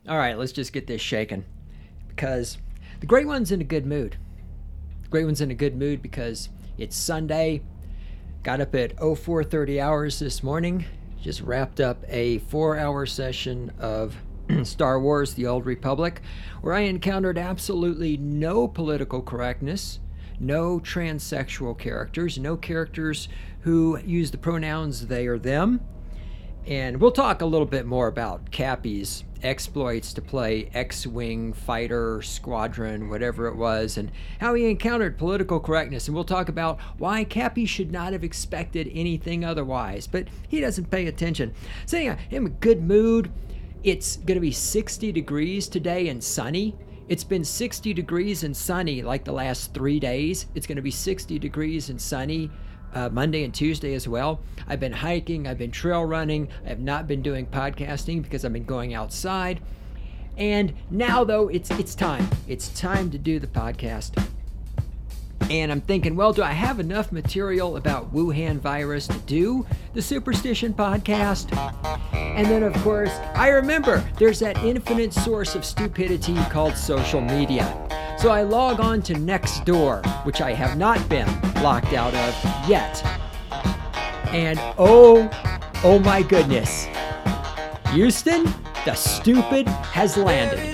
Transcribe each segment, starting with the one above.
All right, let's just get this shaken. Because the Great One's in a good mood. The Great One's in a good mood because it's Sunday. Got up at 04:30 hours this morning. Just wrapped up a 4-hour session of Star Wars: The Old Republic, where I encountered absolutely no political correctness, no transsexual characters, no characters who use the pronouns they or them. And we'll talk a little bit more about Cappy's exploits to play X-Wing fighter squadron, whatever it was, and how he encountered political correctness. And we'll talk about why Cappy should not have expected anything otherwise, but he doesn't pay attention. So anyhow, I'm in a good mood. It's going to be 60 degrees today and sunny. It's been 60 degrees and sunny like the last 3 days. It's going to be 60 degrees and sunny Monday and Tuesday as well. I've been hiking, I've been trail running, I have not been doing podcasting because I've been going outside. And now though, it's time. It's time to do the podcast. And I'm thinking, well, do I have enough material about Wuhan virus to do the Superstition podcast? And then, of course, I remember there's that infinite source of stupidity called social media. So I log on to Nextdoor, which I have not been locked out of yet. And oh my goodness. Houston, the stupid has landed.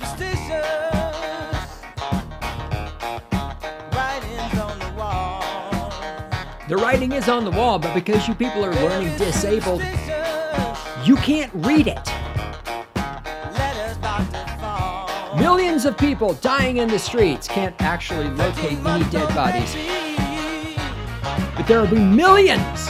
The writing is on the wall, but because you people are learning disabled, you can't read it. Millions of people dying in the streets can't actually locate any dead bodies. But there will be millions.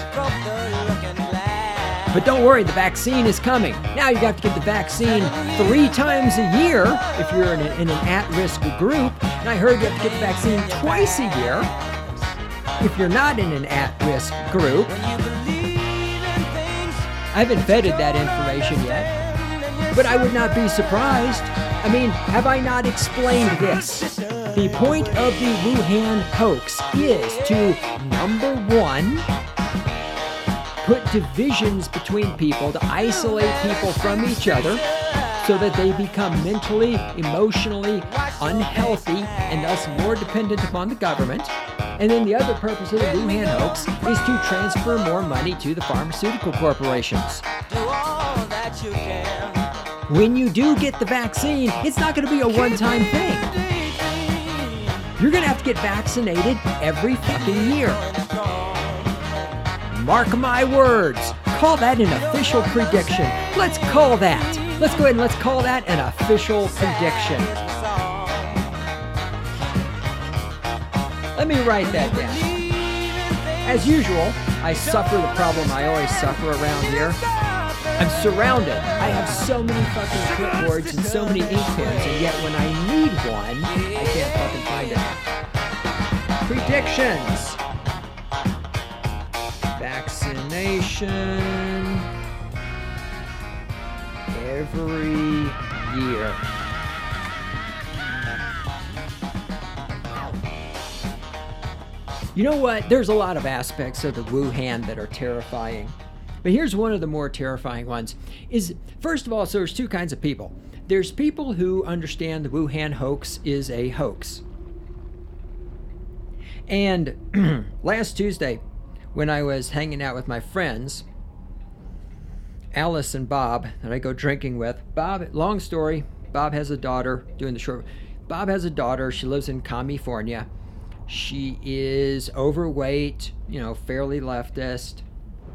But don't worry, the vaccine is coming. Now you have to get the vaccine 3 times a year if you're in an at-risk group. And I heard you have to get the vaccine twice a year if you're not in an at-risk group. I haven't vetted that information yet, but I would not be surprised. I mean, have I not explained this? The point of the Wuhan hoax is to, number one, put divisions between people, to isolate people from each other so that they become mentally, emotionally unhealthy and thus more dependent upon the government. And then the other purpose of the Wuhan hoax is to transfer more money to the pharmaceutical corporations. When you do get the vaccine, it's not going to be a one-time thing. You're going to have to get vaccinated every fucking year. Mark my words. Call that an official prediction. Let's call that. Let's go ahead and let's call that an official prediction. Let me write that down. As usual, I suffer the problem I always suffer around here. I'm surrounded. I have so many fucking clipboards and so many ink pens, and yet when I need one, I can't fucking find it. Predictions. Vaccination every year. You know what? There's a lot of aspects of the Wuhan that are terrifying. But here's one of the more terrifying ones. Is, first of all, so there's 2 kinds of people. There's people who understand the Wuhan hoax is a hoax. And last Tuesday, when I was hanging out with my friends, Alice and Bob, that I go drinking with. Bob, long story, Bob has a daughter, doing the short. Bob has a daughter, she lives in California. She is overweight, fairly leftist.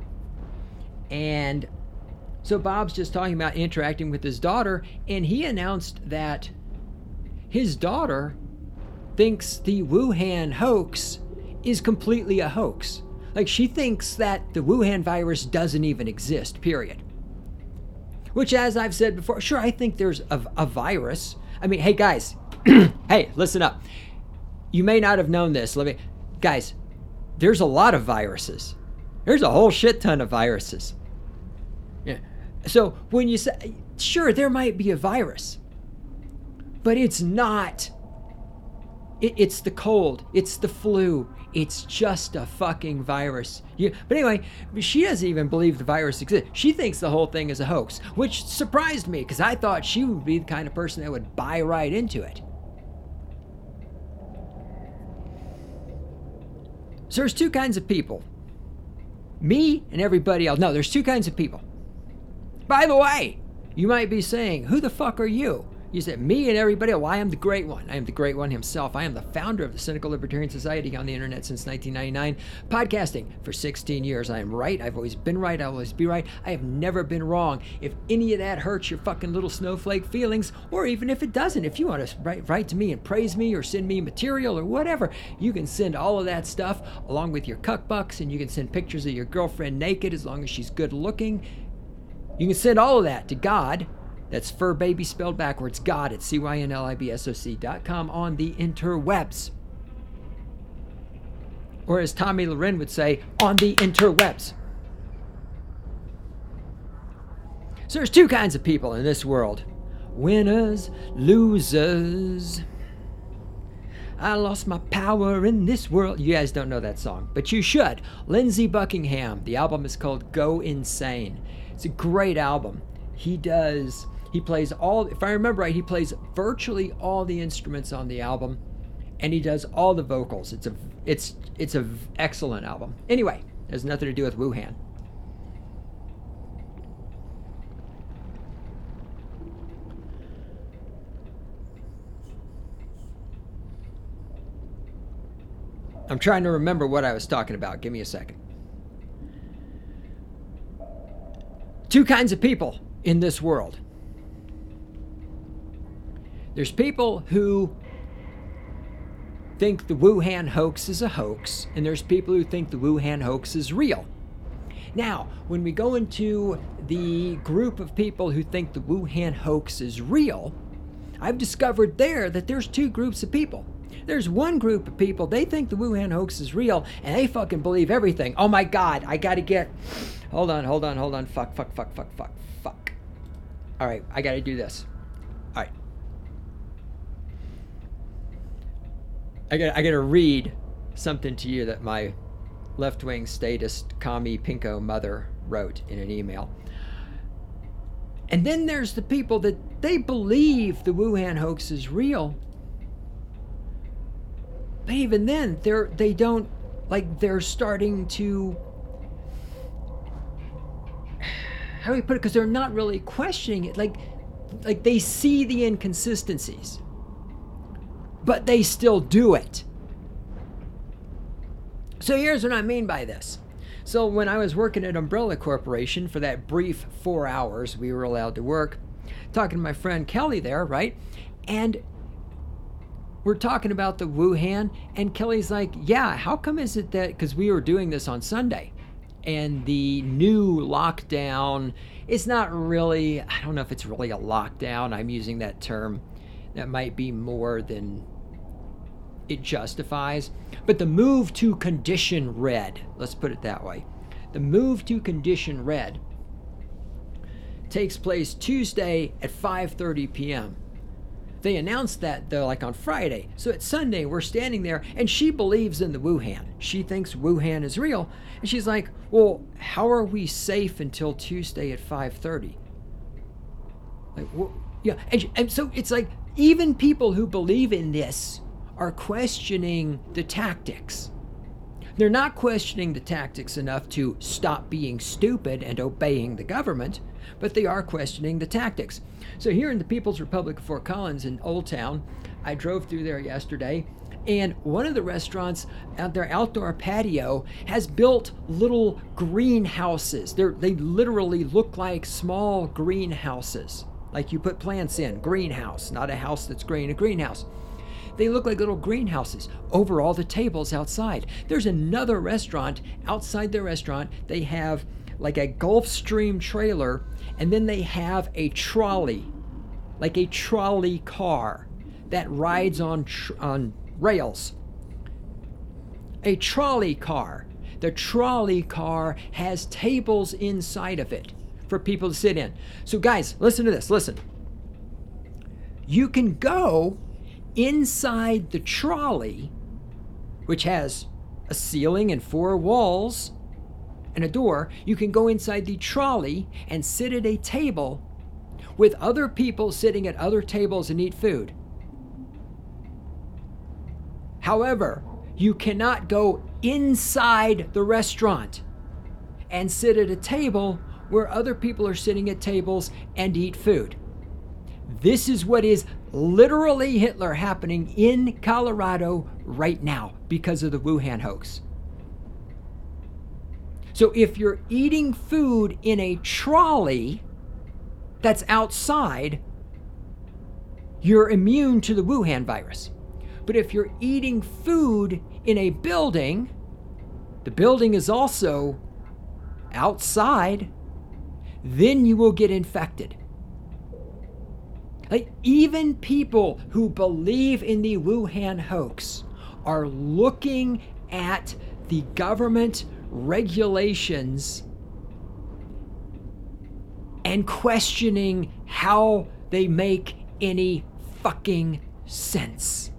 And so Bob's just talking about interacting with his daughter, and he announced that his daughter thinks the Wuhan hoax is completely a hoax. Like, she thinks that the Wuhan virus doesn't even exist, period. Which, as I've said before, sure, I think there's a virus. I mean, hey, guys, hey, listen up. You may not have known this. Guys, there's a lot of viruses. There's a whole shit ton of viruses. Yeah. So when you say, sure, there might be a virus, but it's not It's the cold. It's the flu. It's just a fucking virus. But anyway, she doesn't even believe the virus exists. She thinks the whole thing is a hoax, which surprised me because I thought she would be the kind of person that would buy right into it. So there's two kinds of people. Me and everybody else. No, there's two kinds of people. By the way, you might be saying, who the fuck are you? You said, me and everybody else. Well, I am the Great One. I am the Great One himself. I am the founder of the Cynical Libertarian Society on the internet since 1999. Podcasting for 16 years. I am right. I've always been right. I'll always be right. I have never been wrong. If any of that hurts your fucking little snowflake feelings, or even if it doesn't, if you want to write to me and praise me or send me material or whatever, you can send all of that stuff along with your cuck bucks, and you can send pictures of your girlfriend naked as long as she's good looking. You can send all of that to God. That's fur baby spelled backwards. God at cynlibsoc.com on the interwebs. Or as Tommy Loren would say, on the interwebs. So there's two kinds of people in this world. Winners, losers. I lost my power in this world. You guys don't know that song, but you should. Lindsey Buckingham. The album is called Go Insane. It's a great album. He plays all, if I remember right, he plays virtually all the instruments on the album, and he does all the vocals. It's a excellent album. Anyway, it has nothing to do with Wuhan. I'm trying to remember what I was talking about. Give me a second. Two kinds of people in this world. There's people who think the Wuhan hoax is a hoax, and there's people who think the Wuhan hoax is real. Now, when we go into the group of people who think the Wuhan hoax is real, I've discovered there that there's two groups of people. There's one group of people, they think the Wuhan hoax is real, and they fucking believe everything. Oh my God, I gotta get... Hold on. Fuck. All right, I gotta do this. All right. I gotta read something to you that my left-wing statist, commie pinko mother wrote in an email. And then there's the people that they believe the Wuhan hoax is real. But even then, they're starting to, how do we put it? Because they're not really questioning it. Like they see the inconsistencies, but they still do it. So here's what I mean by this. So when I was working at Umbrella Corporation for that brief 4 hours we were allowed to work, talking to my friend Kelly there, right? And we're talking about the Wuhan, and Kelly's like, yeah, how come is it that, because we were doing this on Sunday, and the new lockdown, it's not really, I don't know if it's really a lockdown. I'm using that term. That might be more than it justifies. But the move to condition red, let's put it that way. The move to condition red takes place Tuesday at 5:30 p.m. They announced that, though, like on Friday. So it's Sunday, we're standing there, and she believes in the Wuhan. She thinks Wuhan is real. And she's like, well, how are we safe until Tuesday at 5:30? Like, well, yeah. And so it's like, even people who believe in this are questioning the tactics. They're not questioning the tactics enough to stop being stupid and obeying the government, but they are questioning the tactics. So here in the People's Republic of Fort Collins in Old Town, I drove through there yesterday, and one of the restaurants at their outdoor patio has built little greenhouses. They literally look like small greenhouses, like you put plants in. Greenhouse, not a house that's green, a greenhouse. They look like little greenhouses over all the tables outside. There's another restaurant. Outside their restaurant, they have like a Gulfstream trailer, and then they have a trolley, like a trolley car that rides on rails. A trolley car. The trolley car has tables inside of it for people to sit in. So guys, listen to this. Listen. You can go inside the trolley, which has a ceiling and 4 walls and a door, you can go inside the trolley and sit at a table with other people sitting at other tables and eat food. However, you cannot go inside the restaurant and sit at a table where other people are sitting at tables and eat food. This is what is literally Hitler happening in Colorado right now because of the Wuhan hoax. So if you're eating food in a trolley that's outside, you're immune to the Wuhan virus. But if you're eating food in a building, the building is also outside, then you will get infected. Like, even people who believe in the Wuhan hoax are looking at the government regulations and questioning how they make any fucking sense.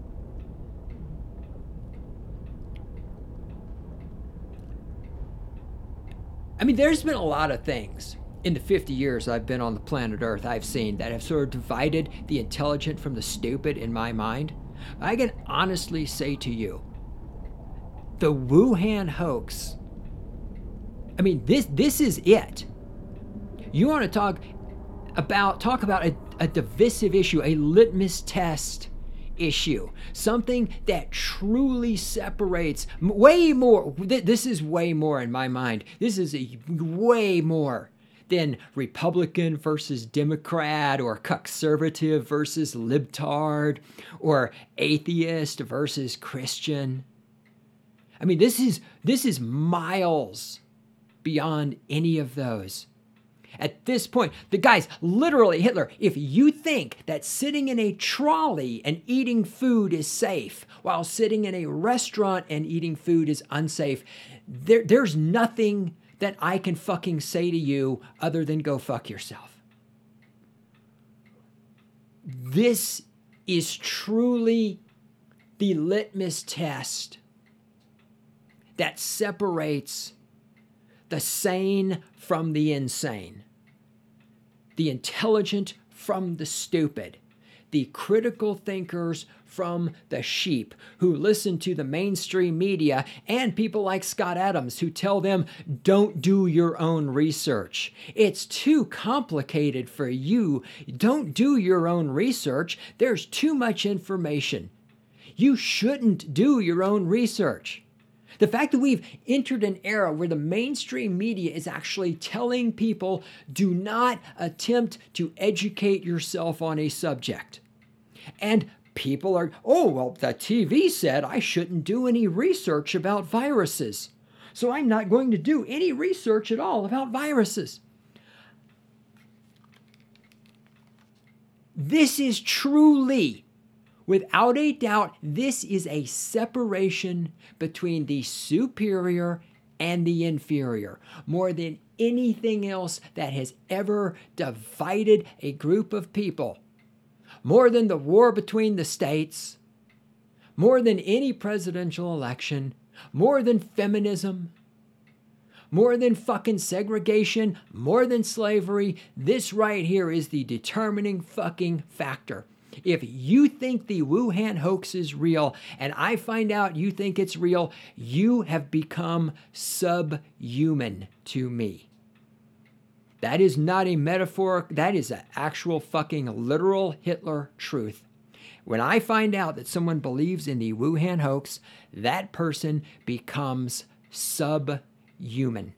I mean, there's been a lot of things in the 50 years I've been on the planet Earth I've seen that have sort of divided the intelligent from the stupid in my mind. I can honestly say to you, the Wuhan hoax, I mean, this is it. You want to talk about a divisive issue, a litmus test issue, something that truly separates way more. This is way more in my mind. This is way more than Republican versus Democrat, or conservative versus libtard, or atheist versus Christian. I mean, this is miles beyond any of those. At this point, the guys, literally Hitler, if you think that sitting in a trolley and eating food is safe, while sitting in a restaurant and eating food is unsafe, there's nothing that I can fucking say to you other than go fuck yourself. This is truly the litmus test that separates the sane from the insane, the intelligent from the stupid, the critical thinkers from the sheep who listen to the mainstream media, and people like Scott Adams who tell them, don't do your own research. It's too complicated for you. Don't do your own research. There's too much information. You shouldn't do your own research. The fact that we've entered an era where the mainstream media is actually telling people, do not attempt to educate yourself on a subject. And people are, oh, well, the TV said I shouldn't do any research about viruses, so I'm not going to do any research at all about viruses. This is truly, without a doubt, this is a separation between the superior and the inferior, more than anything else that has ever divided a group of people, more than the war between the states, more than any presidential election, more than feminism, more than fucking segregation, more than slavery. This right here is the determining fucking factor. If you think the Wuhan hoax is real, and I find out you think it's real, you have become subhuman to me. That is not a metaphor. That is an actual fucking literal Hitler truth. When I find out that someone believes in the Wuhan hoax, that person becomes subhuman.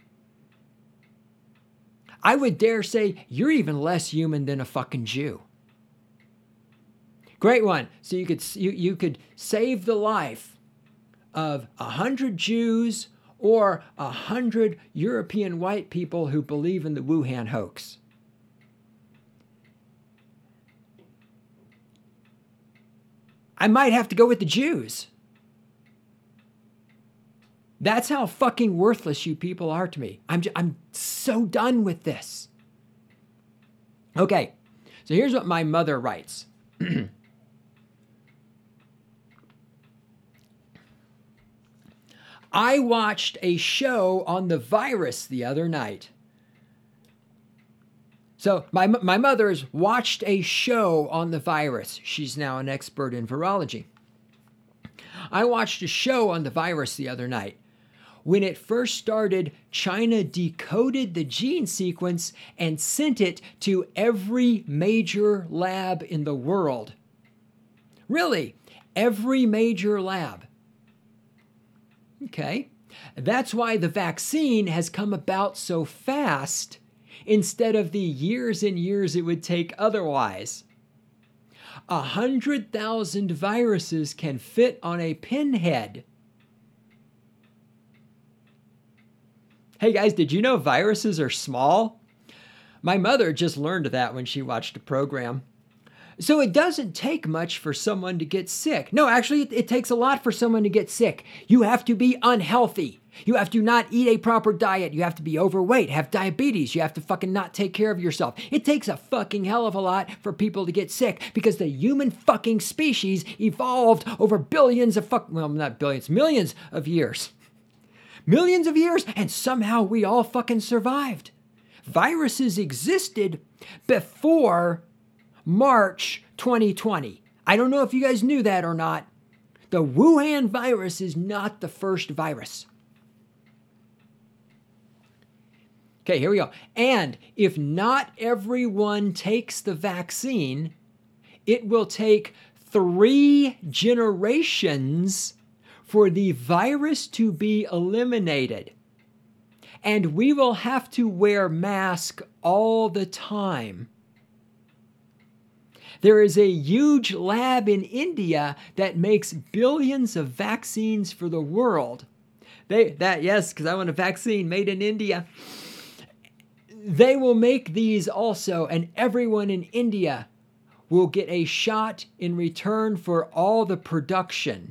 I would dare say you're even less human than a fucking Jew. Great one. So you could save the life of 100 Jews or 100 European white people who believe in the Wuhan hoax. I might have to go with the Jews. That's how fucking worthless you people are to me. I'm so done with this. Okay, so here's what my mother writes. I watched a show on the virus the other night. So my mother has watched a show on the virus. She's now an expert in virology. I watched a show on the virus the other night. When it first started, China decoded the gene sequence and sent it to every major lab in the world. Really, every major lab. Okay, that's why the vaccine has come about so fast instead of the years and years it would take otherwise. 100,000 viruses can fit on a pinhead. Hey guys, did you know viruses are small? My mother just learned that when she watched a program. So it doesn't take much for someone to get sick. No, actually, it takes a lot for someone to get sick. You have to be unhealthy. You have to not eat a proper diet. You have to be overweight, have diabetes. You have to fucking not take care of yourself. It takes a fucking hell of a lot for people to get sick because the human fucking species evolved over billions of not billions, millions of years. Millions of years, and somehow we all fucking survived. Viruses existed before March 2020. I don't know if you guys knew that or not. The Wuhan virus is not the first virus. Okay, here we go. And if not everyone takes the vaccine, it will take 3 generations for the virus to be eliminated. And we will have to wear masks all the time. There is a huge lab in India that makes billions of vaccines for the world. Yes, because I want a vaccine made in India. They will make these also, and everyone in India will get a shot in return for all the production.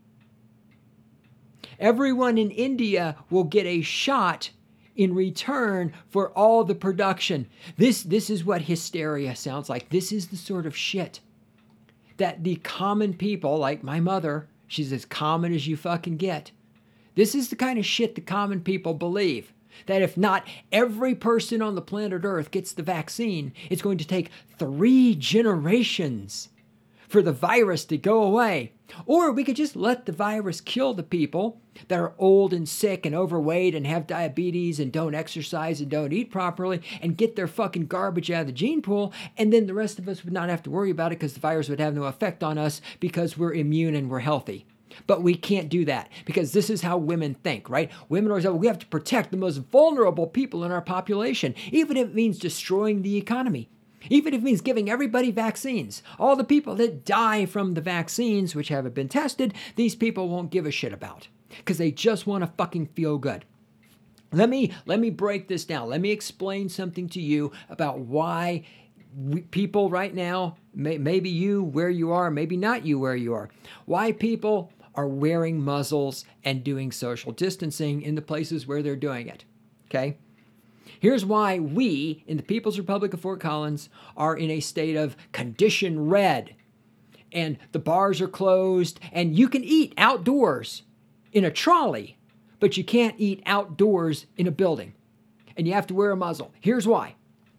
Everyone in India will get a shot in return for all the production. This is what hysteria sounds like. This is the sort of shit that the common people, like my mother, she's as common as you fucking get. This is the kind of shit the common people believe. That if not every person on the planet Earth gets the vaccine, it's going to take 3 generations for the virus to go away. Or we could just let the virus kill the people that are old and sick and overweight and have diabetes and don't exercise and don't eat properly and get their fucking garbage out of the gene pool, and then the rest of us would not have to worry about it because the virus would have no effect on us because we're immune and we're healthy. But we can't do that because this is how women think, right? Women always say, we have to protect the most vulnerable people in our population, even if it means destroying the economy. Even if it means giving everybody vaccines. All the people that die from the vaccines, which haven't been tested, these people won't give a shit about because they just want to fucking feel good. Let me break this down. Let me explain something to you about why people right now, maybe you where you are, maybe not you where you are, why people are wearing muzzles and doing social distancing in the places where they're doing it. Okay? Here's why we, in the People's Republic of Fort Collins, are in a state of condition red. And the bars are closed, and you can eat outdoors in a trolley, but you can't eat outdoors in a building. And you have to wear a muzzle. Here's why.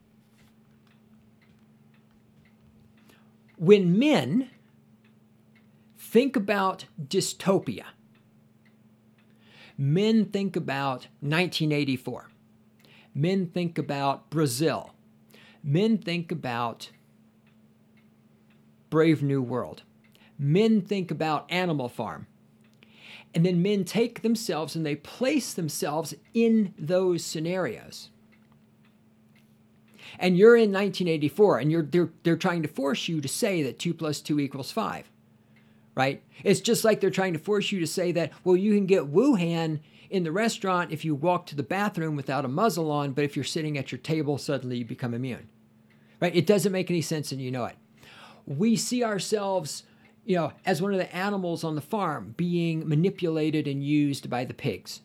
When men think about dystopia, men think about 1984. Men think about Brazil. Men think about Brave New World. Men think about Animal Farm. And then men take themselves and they place themselves in those scenarios. And you're in 1984 and they're trying to force you to say that 2 + 2 = 5. Right? It's just like they're trying to force you to say that, well, you can get Wuhan in the restaurant if you walk to the bathroom without a muzzle on, but if you're sitting at your table, suddenly you become immune. Right? It doesn't make any sense and you know it. We see ourselves, as one of the animals on the farm being manipulated and used by the pigs.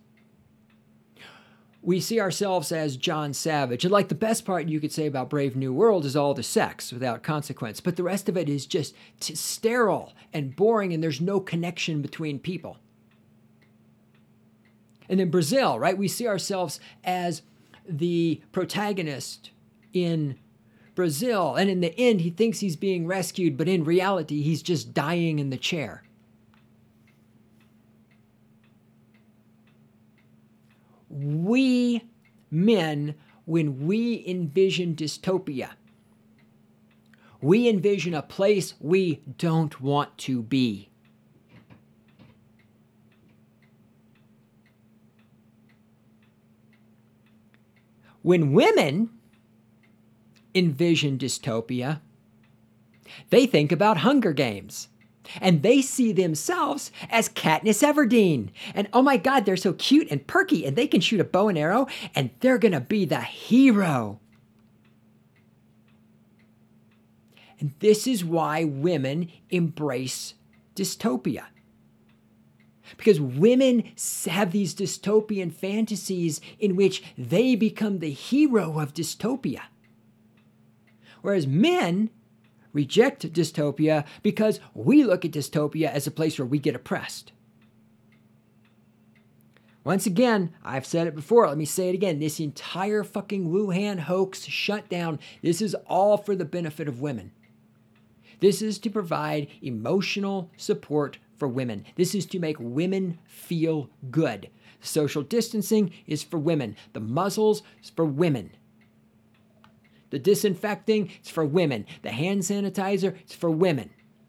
We see ourselves as John Savage. And like the best part you could say about Brave New World is all the sex without consequence. But the rest of it is just sterile and boring and there's no connection between people. And in Brazil, right, we see ourselves as the protagonist in Brazil. And in the end, he thinks he's being rescued, but in reality, he's just dying in the chair. We men, when we envision dystopia, we envision a place we don't want to be. When women envision dystopia, they think about Hunger Games. And they see themselves as Katniss Everdeen. And oh my God, they're so cute and perky, and they can shoot a bow and arrow, and they're going to be the hero. And this is why women embrace dystopia. Because women have these dystopian fantasies in which they become the hero of dystopia. Whereas men reject dystopia because we look at dystopia as a place where we get oppressed. Once again, I've said it before, let me say it again. This entire fucking Wuhan hoax shutdown, this is all for the benefit of women. This is to provide emotional support for women. This is to make women feel good. Social distancing is for women. The muzzles is for women. The disinfecting is for women. The hand sanitizer is for women.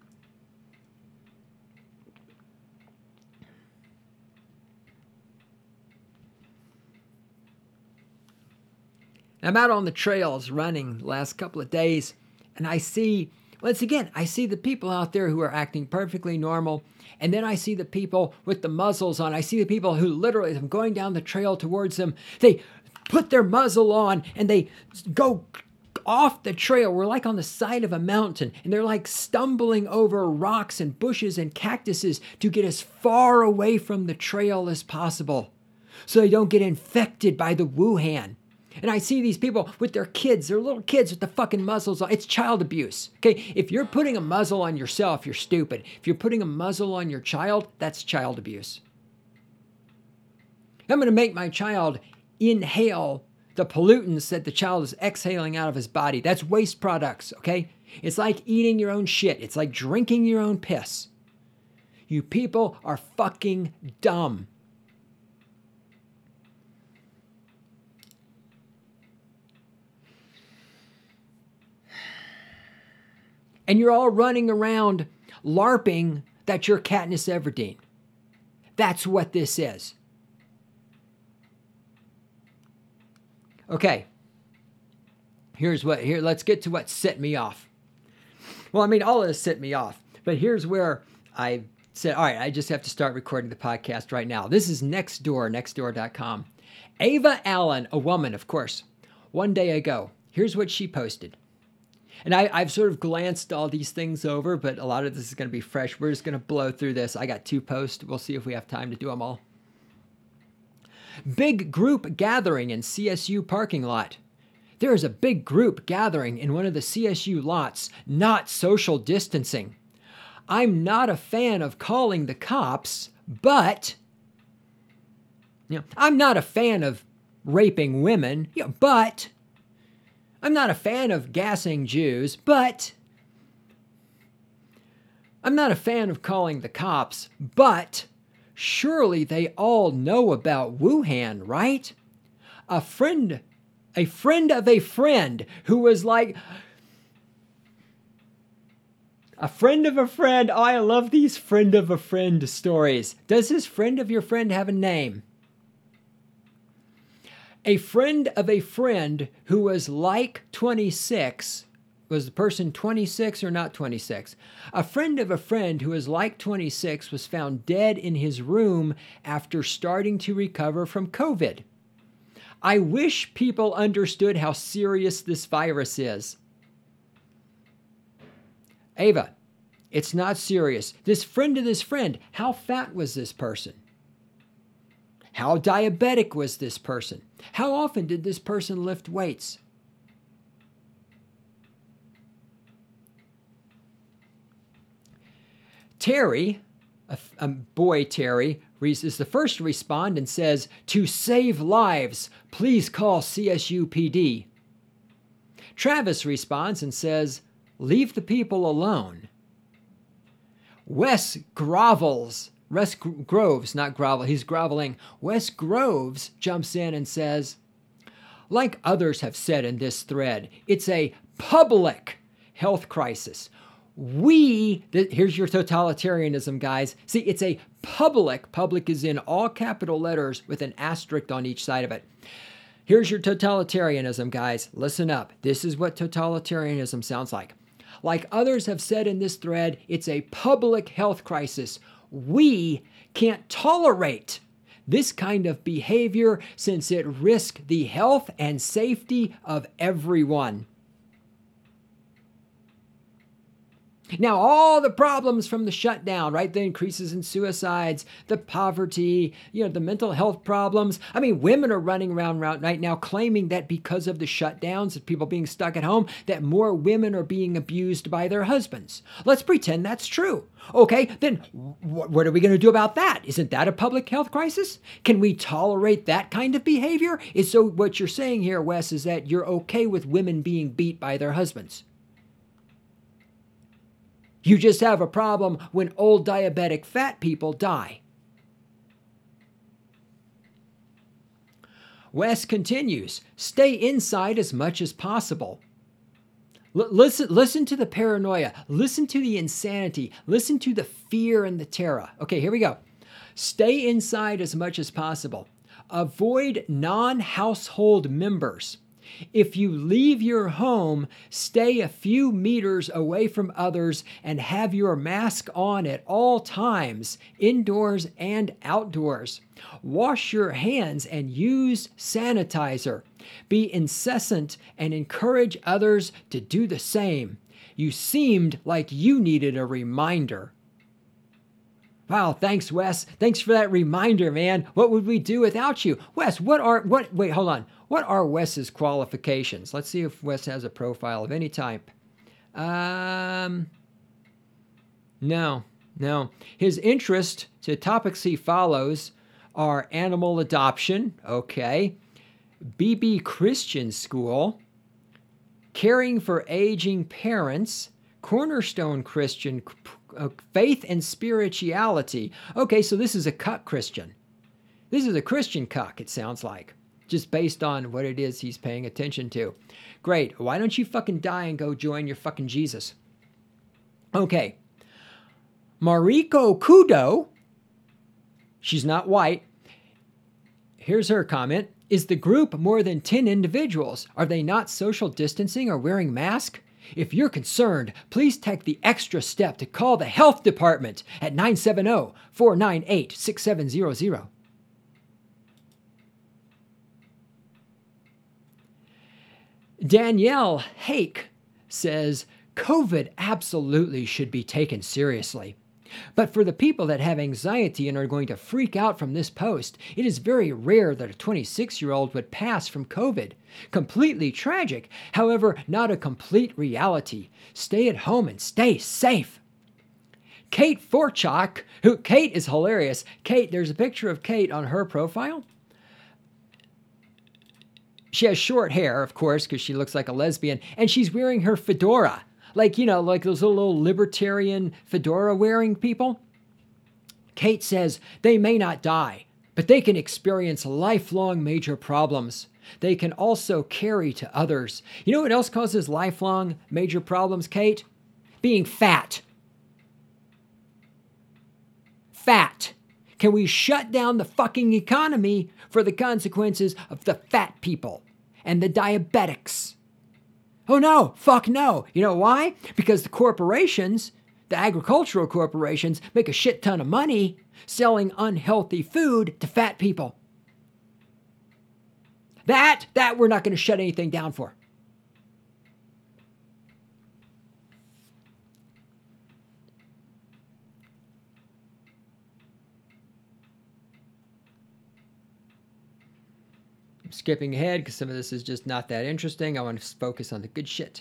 I'm out on the trails running the last couple of days, and I see, once again, I see the people out there who are acting perfectly normal, and then I see the people with the muzzles on. I see the people who literally, as I'm going down the trail towards them, they put their muzzle on and they go off the trail. We're like on the side of a mountain, and they're like stumbling over rocks and bushes and cactuses to get as far away from the trail as possible so they don't get infected by the Wuhan. And I see these people with their kids, their little kids with the fucking muzzles on. It's child abuse. Okay, if you're putting a muzzle on yourself, you're stupid. If you're putting a muzzle on your child, that's child abuse. I'm going to make my child inhale the pollutants that the child is exhaling out of his body. That's waste products, okay? It's like eating your own shit. It's like drinking your own piss. You people are fucking dumb. And you're all running around LARPing that you're Katniss Everdeen. That's what this is. Okay. Let's get to what set me off. Well, I mean, all of this set me off. But here's where I said, all right, I just have to start recording the podcast right now. This is Nextdoor, nextdoor.com. Ava Allen, a woman, of course, one day ago. Here's what she posted. And I've sort of glanced all these things over, but a lot of this is going to be fresh. We're just going to blow through this. I got 2 posts. We'll see if we have time to do them all. Big group gathering in CSU parking lot. There is a big group gathering in one of the CSU lots, not social distancing. I'm not a fan of calling the cops, but I'm not a fan of raping women, but I'm not a fan of gassing Jews, but I'm not a fan of calling the cops, but surely they all know about Wuhan, right? A friend of a friend who was like, a friend of a friend. Oh, I love these friend of a friend stories. Does this friend of your friend have a name? A friend of a friend who was like 26, was the person 26 or not 26? A friend of a friend who was like 26 was found dead in his room after starting to recover from COVID. I wish people understood how serious this virus is. Ava, it's not serious. This friend of this friend, how fat was this person? How diabetic was this person? How often did this person lift weights? Terry A boy, Terry, is the first to respond and says, "To save lives, please call CSUPD." Travis responds and says, "Leave the people alone." Wes Groves, not grovel, he's groveling. Wes Groves jumps in and says, "Like others have said in this thread, it's a public health crisis. Here's your totalitarianism, guys. See, it's a public is in all capital letters with an asterisk on each side of it. Here's your totalitarianism, guys. Listen up. This is what totalitarianism sounds like. Like others have said in this thread, it's a public health crisis. We can't tolerate this kind of behavior since it risks the health and safety of everyone." Now, all the problems from the shutdown, right? The increases in suicides, the poverty, the mental health problems. I mean, women are running around right now claiming that because of the shutdowns, people being stuck at home, that more women are being abused by their husbands. Let's pretend that's true. Okay, then what are we going to do about that? Isn't that a public health crisis? Can we tolerate that kind of behavior? So what you're saying here, Wes, is that you're okay with women being beat by their husbands. You just have a problem when old diabetic fat people die. Wes continues, "Stay inside as much as possible." Listen to the paranoia. Listen to the insanity. Listen to the fear and the terror. Okay, here we go. Stay inside as much as possible. Avoid non-household members. If you leave your home, stay a few meters away from others and have your mask on at all times, indoors and outdoors. Wash your hands and use sanitizer. Be incessant and encourage others to do the same. You seemed like you needed a reminder. Wow, thanks, Wes. Thanks for that reminder, man. What would we do without you? Wes, wait, hold on. What are Wes's qualifications? Let's see if Wes has a profile of any type. No. His interest to topics he follows are animal adoption, okay, BB Christian School, caring for aging parents, Cornerstone Christian, faith and spirituality. Okay, so this is a cuck Christian. This is a Christian cuck, it sounds like, just based on what it is he's paying attention to. Great. Why don't you fucking die and go join your fucking Jesus? Okay. Mariko Kudo, she's not white. Here's her comment. Is the group more than 10 individuals? Are they not social distancing or wearing masks? If you're concerned, please take the extra step to call the health department at 970-498-6700. Danielle Hake says, COVID absolutely should be taken seriously. But for the people that have anxiety and are going to freak out from this post, it is very rare that a 26-year-old would pass from COVID. Completely tragic, however, not a complete reality. Stay at home and stay safe. Kate Forchak, Kate is hilarious. Kate, there's a picture of Kate on her profile. She has short hair, of course, because she looks like a lesbian, and she's wearing her fedora. Like those little libertarian fedora-wearing people. Kate says they may not die, but they can experience lifelong major problems. They can also carry to others. You know what else causes lifelong major problems, Kate? Being fat. Fat. Can we shut down the fucking economy for the consequences of the fat people and the diabetics? Oh no, fuck no. You know why? Because the corporations, the agricultural corporations, make a shit ton of money selling unhealthy food to fat people. That we're not going to shut anything down for. I'm skipping ahead because some of this is just not that interesting. I want to focus on the good shit.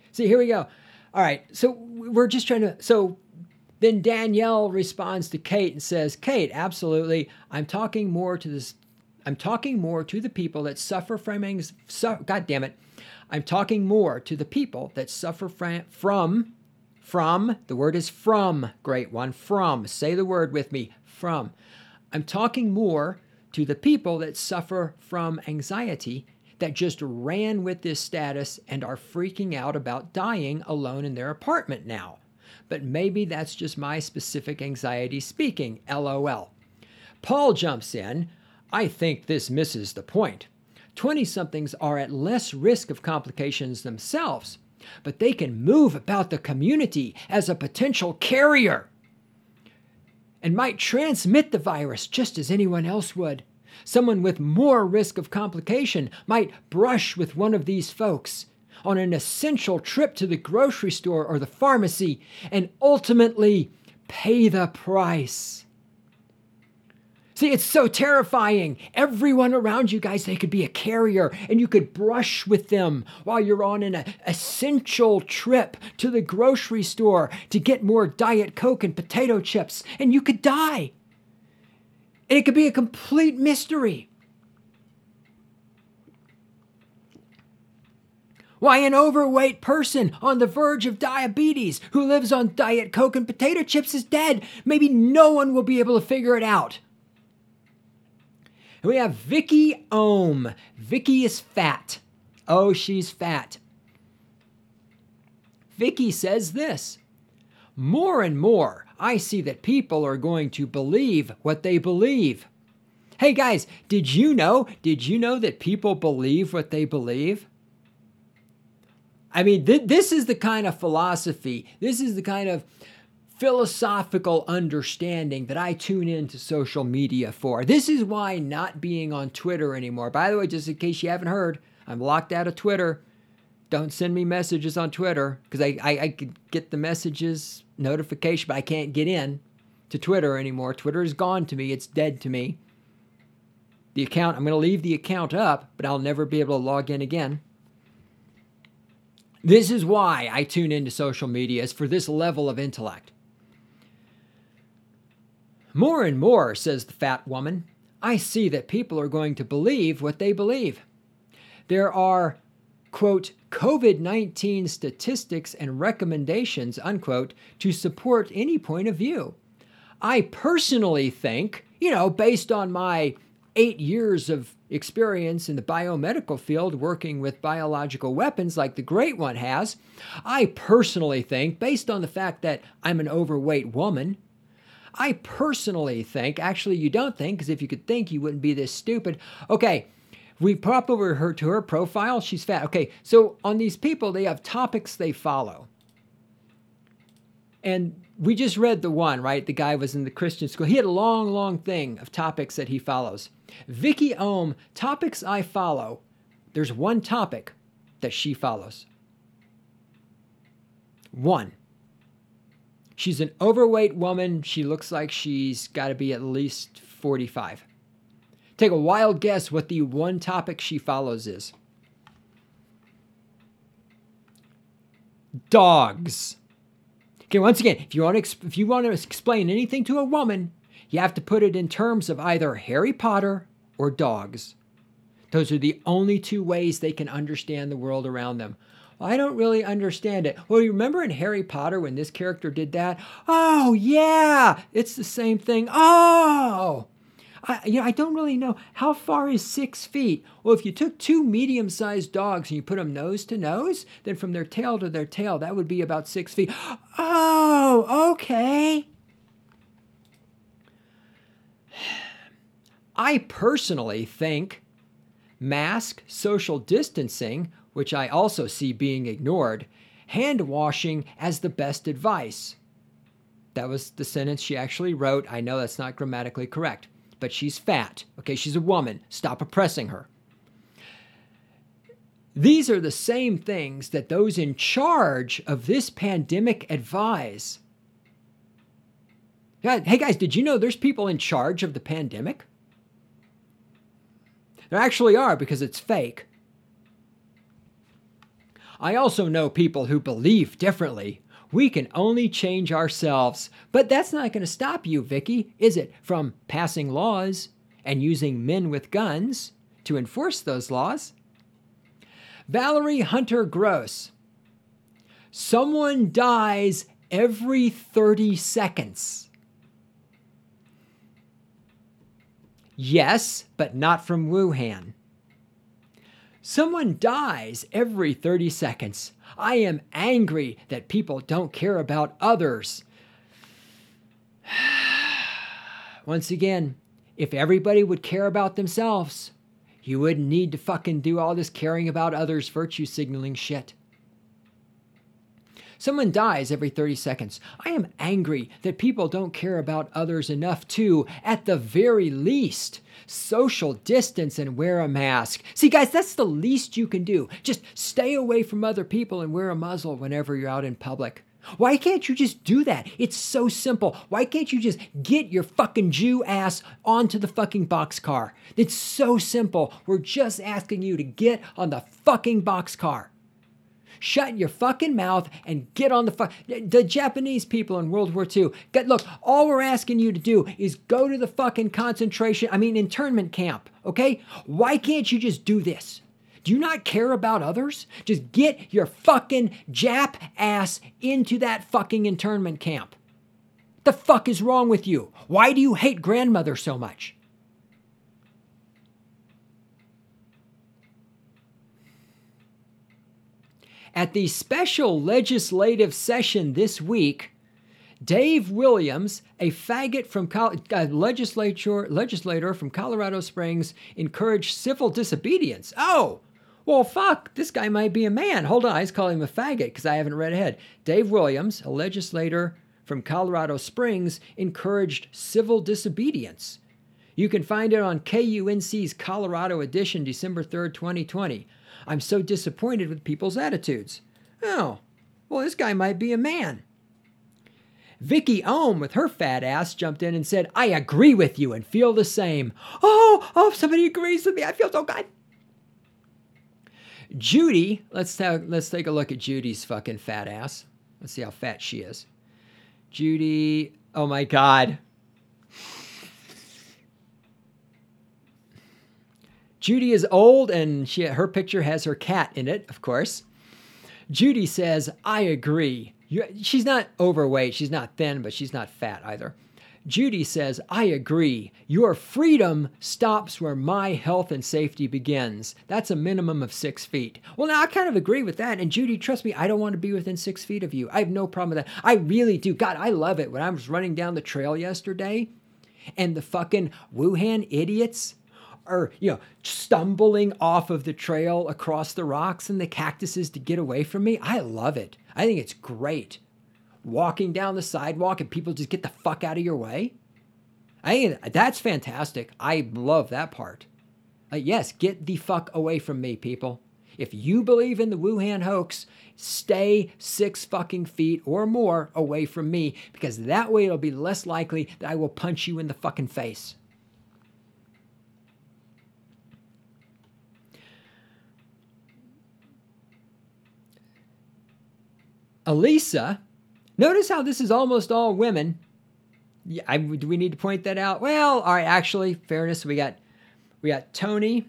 See, here we go. All right, so we're just trying to, so then Danielle responds to Kate and says, Kate, absolutely, I'm talking more to the people that suffer from God damn it. I'm talking more to the people that suffer from, the word is from, great one, from, say the word with me, from. I'm talking more to the people that suffer from anxiety that just ran with this status and are freaking out about dying alone in their apartment now. But maybe that's just my specific anxiety speaking, LOL. Paul jumps in. I think this misses the point. 20-somethings are at less risk of complications themselves, but they can move about the community as a potential carrier and might transmit the virus just as anyone else would. Someone with more risk of complication might brush with one of these folks on an essential trip to the grocery store or the pharmacy and ultimately pay the price. See, it's so terrifying. Everyone around you guys, they could be a carrier and you could brush with them while you're on an essential trip to the grocery store to get more Diet Coke and potato chips, and you could die. And it could be a complete mystery. Why an overweight person on the verge of diabetes who lives on Diet Coke and potato chips is dead? Maybe no one will be able to figure it out. We have Vicky Ohm. Vicky is fat. Oh, she's fat. Vicky says this. More and more, I see that people are going to believe what they believe. Hey guys, did you know that people believe what they believe? I mean, this is the kind of philosophy, this is the kind of philosophical understanding that I tune into social media for. This is why not being on Twitter anymore. By the way, just in case you haven't heard, I'm locked out of Twitter. Don't send me messages on Twitter because I could get the messages notification, but I can't get in to Twitter anymore. Twitter is gone to me. It's dead to me. The account, I'm going to leave the account up, but I'll never be able to log in again. This is why I tune into social media, is for this level of intellect. More and more, says the fat woman, I see that people are going to believe what they believe. There are, quote, COVID-19 statistics and recommendations, unquote, to support any point of view. I personally think, based on my 8 years of experience in the biomedical field working with biological weapons like the Great One has, I personally think, based on the fact that I'm an overweight woman, I personally think, actually you don't think, because if you could think, you wouldn't be this stupid. Okay, we pop over her to her profile. She's fat. Okay, so on these people, they have topics they follow. And we just read the one, right? The guy was in the Christian school. He had a long, long thing of topics that he follows. Vicky Ohm, topics I follow. There's one topic that she follows. One. She's an overweight woman. She looks like she's got to be at least 45. Take a wild guess what the one topic she follows is. Dogs. Okay, once again, if you want to explain anything to a woman, you have to put it in terms of either Harry Potter or dogs. Those are the only two ways they can understand the world around them. Well, I don't really understand it. Well, you remember in Harry Potter when this character did that? Oh, yeah, it's the same thing. Oh, I don't really know. How far is 6 feet? Well, if you took two medium-sized dogs and you put them nose to nose, then from their tail to their tail, that would be about 6 feet. Oh, okay. I personally think mask, social distancing, which I also see being ignored, hand washing as the best advice. That was the sentence she actually wrote. I know that's not grammatically correct, but she's fat. Okay, she's a woman. Stop oppressing her. These are the same things that those in charge of this pandemic advise. Hey guys, did you know there's people in charge of the pandemic? There actually are, because it's fake. I also know people who believe differently. We can only change ourselves. But that's not going to stop you, Vicky, is it, from passing laws and using men with guns to enforce those laws? Valerie Hunter Gross. Someone dies every 30 seconds. Yes, but not from Wuhan. Someone dies every 30 seconds. I am angry that people don't care about others. Once again, if everybody would care about themselves, you wouldn't need to fucking do all this caring about others, virtue signaling shit. Someone dies every 30 seconds. I am angry that people don't care about others enough to, at the very least, social distance and wear a mask. See, guys, that's the least you can do. Just stay away from other people and wear a muzzle whenever you're out in public. Why can't you just do that? It's so simple. Why can't you just get your fucking Jew ass onto the fucking boxcar? It's so simple. We're just asking you to get on the fucking boxcar. Shut your fucking mouth and get on the Japanese people in World War II. Look, all we're asking you to do is go to the fucking internment camp, okay? Why can't you just do this? Do you not care about others? Just get your fucking Jap ass into that fucking internment camp. The fuck is wrong with you? Why do you hate grandmother so much? At the special legislative session this week, Dave Williams, a faggot from legislator from Colorado Springs, encouraged civil disobedience. Oh, well, fuck, this guy might be a man. Hold on, I just call him a faggot because I haven't read ahead. Dave Williams, a legislator from Colorado Springs, encouraged civil disobedience. You can find it on KUNC's Colorado edition, December 3rd, 2020. I'm so disappointed with people's attitudes. Oh, well, this guy might be a man. Vicky Ohm, with her fat ass, jumped in and said, I agree with you and feel the same. Oh, somebody agrees with me. I feel so good. Judy, let's take a look at Judy's fucking fat ass. Let's see how fat she is. Judy, oh my God. Judy is old, and her picture has her cat in it, of course. Judy says, I agree. She's not overweight. She's not thin, but she's not fat either. Judy says, I agree. Your freedom stops where my health and safety begins. That's a minimum of 6 feet. Well, now I kind of agree with that. And Judy, trust me, I don't want to be within 6 feet of you. I have no problem with that. I really do. God, I love it. When I was running down the trail yesterday and the fucking Wuhan idiots are, stumbling off of the trail across the rocks and the cactuses to get away from me. I love it. I think it's great. Walking down the sidewalk and people just get the fuck out of your way. I think that's fantastic. I love that part. Yes, get the fuck away from me, people. If you believe in the Wuhan hoax, stay 6 fucking feet or more away from me, because that way it'll be less likely that I will punch you in the fucking face. Elisa, notice how this is almost all women. Yeah, do we need to point that out? Well, all right, actually, fairness, we got Tony,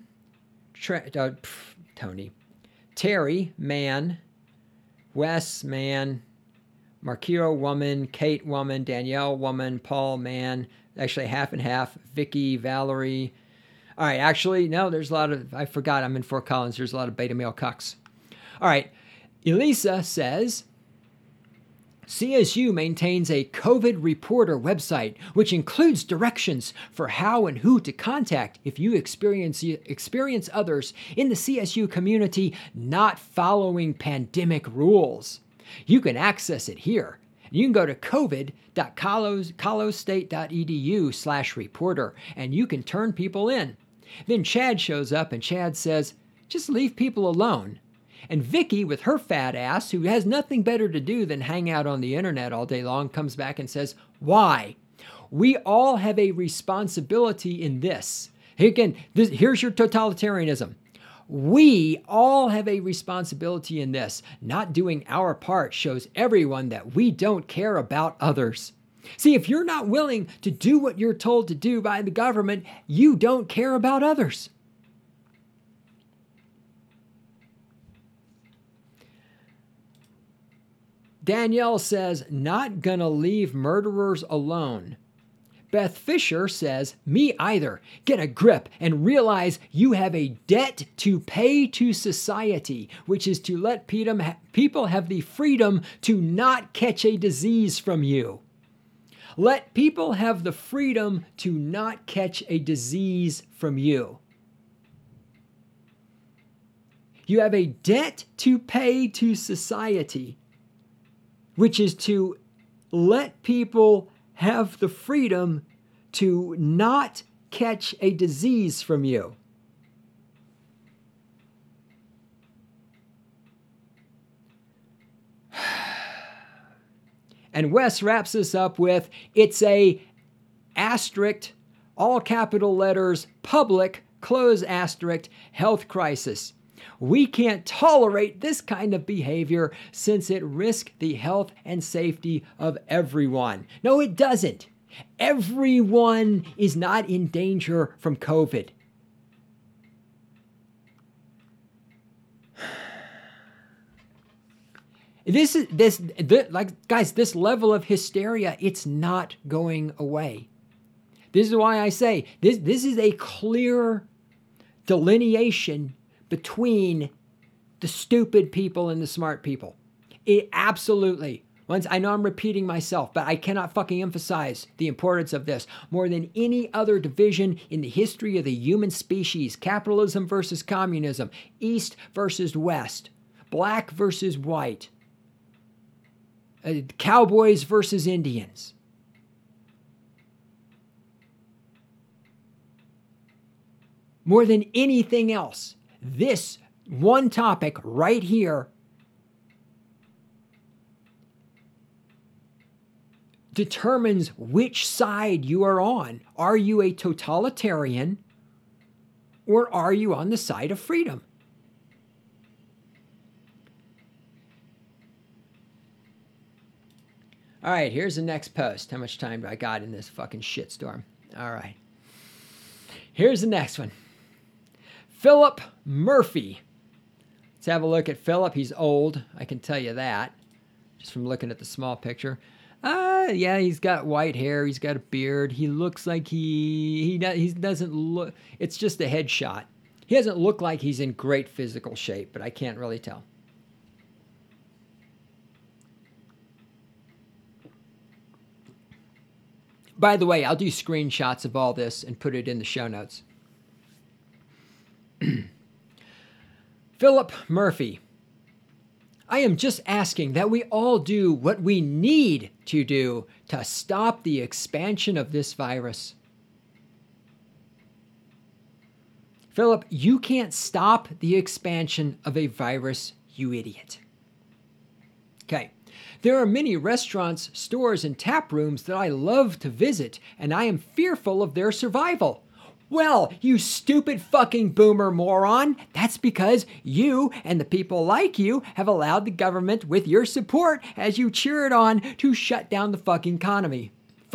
Terry, man, Wes, man, Markiro, woman, Kate, woman, Danielle, woman, Paul, man, actually half and half, Vicky, Valerie. All right, actually, no, there's a lot of, I forgot, I'm in Fort Collins, there's a lot of beta male cucks. All right, Elisa says, CSU maintains a COVID reporter website, which includes directions for how and who to contact if you experience others in the CSU community not following pandemic rules. You can access it here. You can go to covid.colostate.edu/reporter, and you can turn people in. Then Chad shows up, and Chad says, just leave people alone. And Vicky, with her fat ass, who has nothing better to do than hang out on the internet all day long, comes back and says, why? We all have a responsibility in this. Again, here's your totalitarianism. We all have a responsibility in this. Not doing our part shows everyone that we don't care about others. See, if you're not willing to do what you're told to do by the government, you don't care about others. Danielle says, not gonna leave murderers alone. Beth Fisher says, me either. Get a grip and realize you have a debt to pay to society, which is to let people have the freedom to not catch a disease from you. Let people have the freedom to not catch a disease from you. You have a debt to pay to society, which is to let people have the freedom to not catch a disease from you. And Wes wraps this up with, it's a asterisk, all capital letters, public, close asterisk, health crisis. We can't tolerate this kind of behavior since it risks the health and safety of everyone. No, it doesn't. Everyone is not in danger from COVID. This level of hysteria, it's not going away. This is why I say this is a clear delineation between the stupid people and the smart people. It absolutely. I know I'm repeating myself, but I cannot fucking emphasize the importance of this more than any other division in the history of the human species. Capitalism versus communism, East versus West, black versus white, cowboys versus Indians. More than anything else, this one topic right here determines which side you are on. Are you a totalitarian or are you on the side of freedom? All right, here's the next post. How much time do I got in this fucking shitstorm? All right. Here's the next one. Philip Murphy. Let's have a look at Philip. He's old, I can tell you that, just from looking at the small picture. Yeah, he's got white hair. He's got a beard. He looks like he doesn't look. It's just a headshot. He doesn't look like he's in great physical shape, but I can't really tell. By the way, I'll do screenshots of all this and put it in the show notes. Philip Murphy. I am just asking that we all do what we need to do to stop the expansion of this virus. Philip, you can't stop the expansion of a virus, you idiot. Okay. There are many restaurants, stores, and tap rooms that I love to visit, and I am fearful of their survival. Well, you stupid fucking boomer moron, that's because you and the people like you have allowed the government, with your support as you cheer it on, to shut down the fucking economy.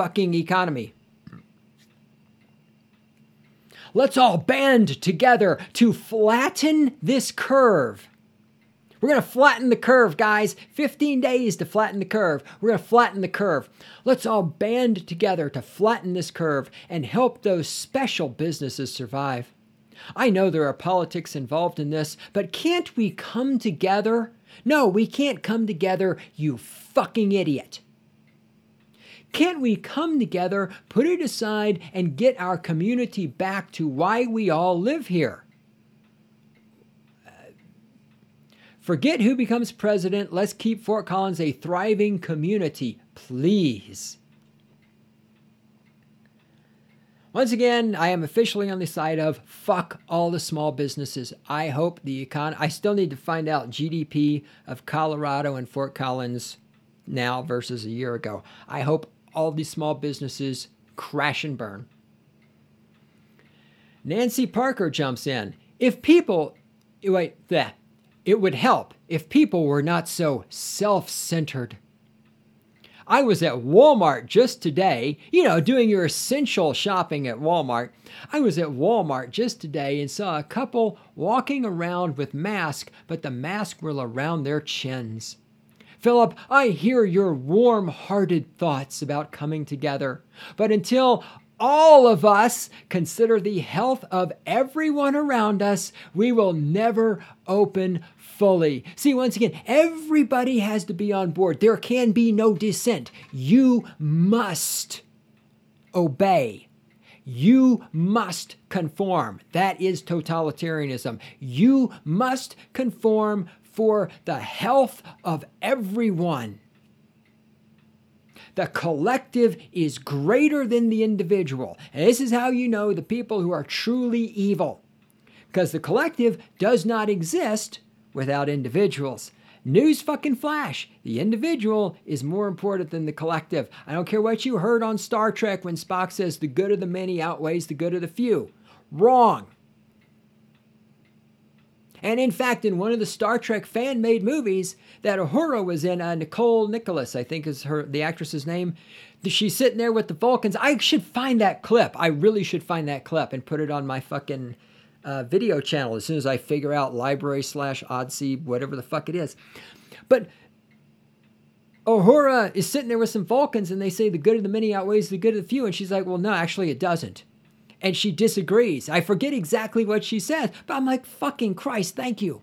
Let's all band together to flatten this curve. We're going to flatten the curve, guys. 15 days to flatten the curve. We're going to flatten the curve. Let's all band together to flatten this curve and help those special businesses survive. I know there are politics involved in this, but can't we come together? No, we can't come together, you fucking idiot. Can't we come together, put it aside, and get our community back to why we all live here? Forget who becomes president. Let's keep Fort Collins a thriving community, please. Once again, I am officially on the side of fuck all the small businesses. I hope the economy. I still need to find out GDP of Colorado and Fort Collins now versus a year ago. I hope all these small businesses crash and burn. Nancy Parker jumps in. If people It would help if people were not so self-centered. I was at Walmart just today, doing your essential shopping at Walmart. I was at Walmart just today and saw a couple walking around with masks, but the masks were around their chins. Philip, I hear your warm-hearted thoughts about coming together, but until all of us consider the health of everyone around us, we will never open fully. See, once again, everybody has to be on board. There can be no dissent. You must obey. You must conform. That is totalitarianism. You must conform for the health of everyone. The collective is greater than the individual. And this is how you know the people who are truly evil. Because the collective does not exist without individuals. News fucking flash. The individual is more important than the collective. I don't care what you heard on Star Trek when Spock says the good of the many outweighs the good of the few. Wrong. And in fact, in one of the Star Trek fan-made movies that Uhura was in, Nicole Nicholas, I think is the actress's name, she's sitting there with the Vulcans. I should find that clip. I really should find that clip and put it on my fucking video channel as soon as I figure out library/Odyssey, whatever the fuck it is. But Uhura is sitting there with some Vulcans and they say the good of the many outweighs the good of the few. And she's like, well, no, actually it doesn't. And she disagrees. I forget exactly what she says, but I'm like, fucking Christ, thank you.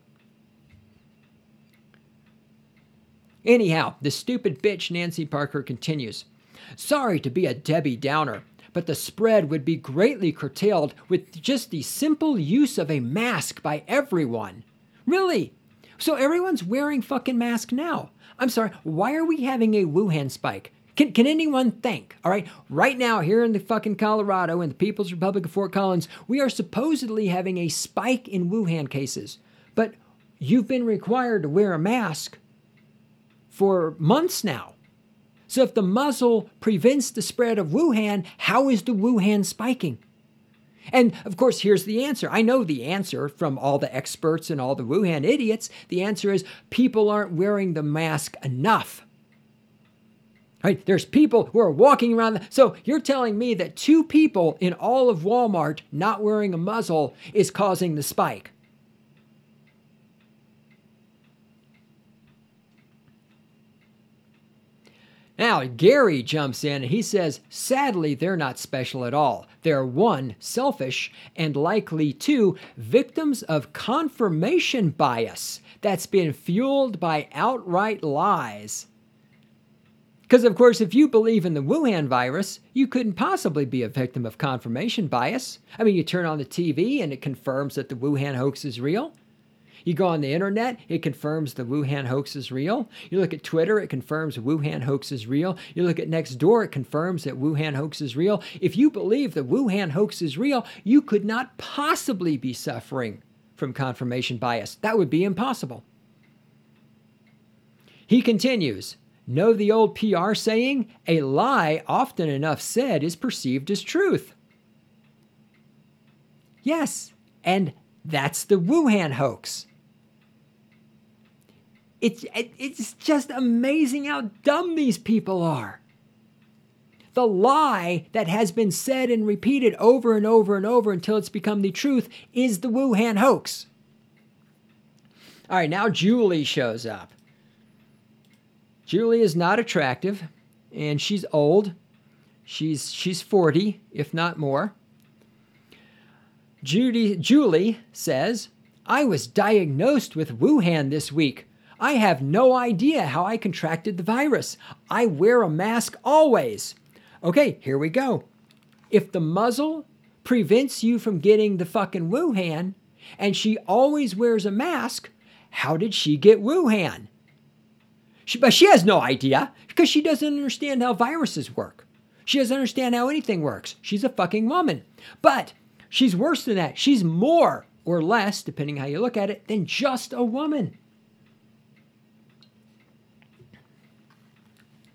Anyhow, the stupid bitch Nancy Parker continues. Sorry to be a Debbie Downer, but the spread would be greatly curtailed with just the simple use of a mask by everyone. Really? So everyone's wearing fucking masks now. I'm sorry, why are we having a Wuhan spike? Can anyone think, all right, right now here in the fucking Colorado in the People's Republic of Fort Collins, we are supposedly having a spike in Wuhan cases, but you've been required to wear a mask for months now. So if the muzzle prevents the spread of Wuhan, how is the Wuhan spiking? And of course, here's the answer. I know the answer from all the experts and all the Wuhan idiots. The answer is people aren't wearing the mask enough. Right? There's people who are walking around. So you're telling me that 2 people in all of Walmart not wearing a muzzle is causing the spike. Now, Gary jumps in and he says, sadly, they're not special at all. They're 1, selfish, and likely 2, victims of confirmation bias that's been fueled by outright lies. Because, of course, if you believe in the Wuhan virus, you couldn't possibly be a victim of confirmation bias. I mean, you turn on the TV and it confirms that the Wuhan hoax is real. You go on the internet, it confirms the Wuhan hoax is real. You look at Twitter, it confirms Wuhan hoax is real. You look at Nextdoor, it confirms that Wuhan hoax is real. If you believe the Wuhan hoax is real, you could not possibly be suffering from confirmation bias. That would be impossible. He continues, know the old PR saying, a lie often enough said is perceived as truth. Yes, and that's the Wuhan hoax. It's just amazing how dumb these people are. The lie that has been said and repeated over and over and over until it's become the truth is the Wuhan hoax. All right, now Julie shows up. Julie is not attractive, and she's old. She's 40, if not more. Julie says, I was diagnosed with Wuhan this week. I have no idea how I contracted the virus. I wear a mask always. Okay, here we go. If the muzzle prevents you from getting the fucking Wuhan, and she always wears a mask, how did she get Wuhan? But she has no idea because she doesn't understand how viruses work. She doesn't understand how anything works. She's a fucking woman. But she's worse than that. She's more or less, depending how you look at it, than just a woman.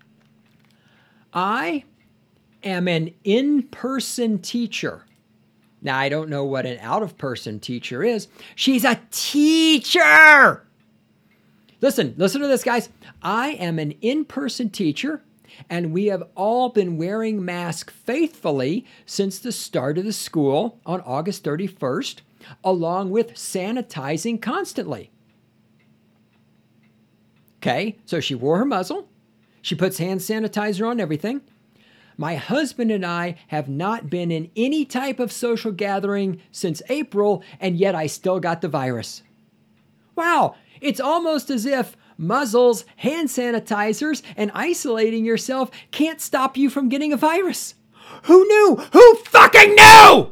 I am an in-person teacher. Now, I don't know what an out-of-person teacher is. She's a teacher! Listen to this, guys. I am an in-person teacher, and we have all been wearing masks faithfully since the start of the school on August 31st, along with sanitizing constantly. Okay, so she wore her muzzle. She puts hand sanitizer on everything. My husband and I have not been in any type of social gathering since April, and yet I still got the virus. Wow, it's almost as if muzzles, hand sanitizers, and isolating yourself can't stop you from getting a virus. Who knew? Who fucking knew?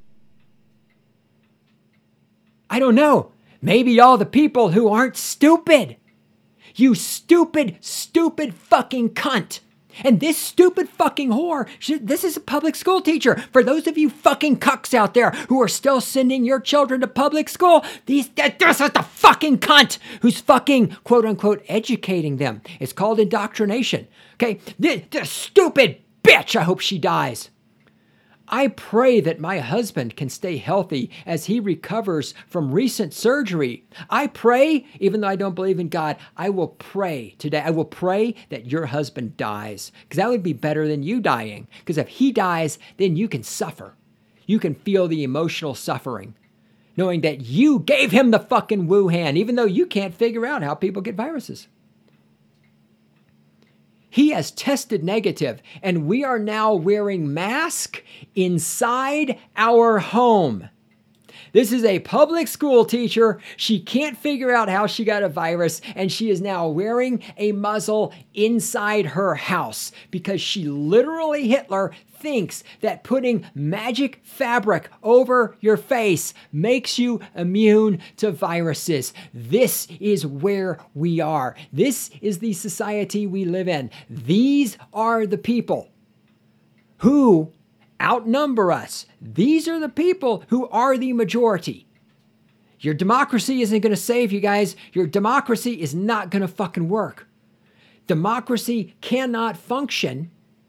I don't know. Maybe all the people who aren't stupid. You stupid, stupid fucking cunt. And this stupid fucking whore, this is a public school teacher. For those of you fucking cucks out there who are still sending your children to public school, this is the fucking cunt who's fucking, quote unquote, educating them. It's called indoctrination. Okay? This stupid bitch, I hope she dies. I pray that my husband can stay healthy as he recovers from recent surgery. I pray, even though I don't believe in God, I will pray today. I will pray that your husband dies, because that would be better than you dying. Because if he dies, then you can suffer. You can feel the emotional suffering, knowing that you gave him the fucking Wuhan, even though you can't figure out how people get viruses. He has tested negative, and we are now wearing masks inside our home. This is a public school teacher. She can't figure out how she got a virus, and she is now wearing a muzzle inside her house because she literally, Hitler, thinks that putting magic fabric over your face makes you immune to viruses. This is where we are. This is the society we live in. These are the people who outnumber us. These are the people who are the majority. Your democracy isn't going to save you guys. Your democracy is not going to fucking work. Democracy cannot function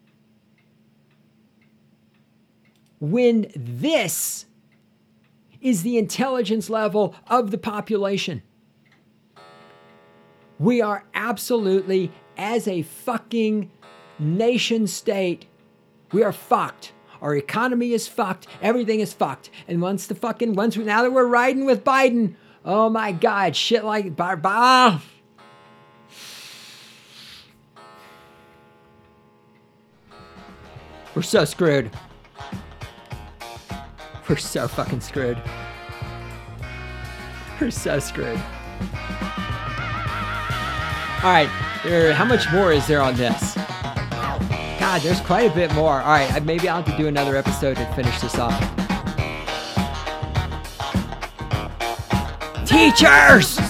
when this is the intelligence level of the population. We are absolutely, as a fucking nation state, we are fucked. Our economy is fucked. Everything is fucked. And now that we're riding with Biden, oh my God, shit like, we're so screwed. We're so fucking screwed. We're so screwed. All right, how much more is there on this? God, there's quite a bit more. All right, maybe I'll have to do another episode and finish this off. Teachers!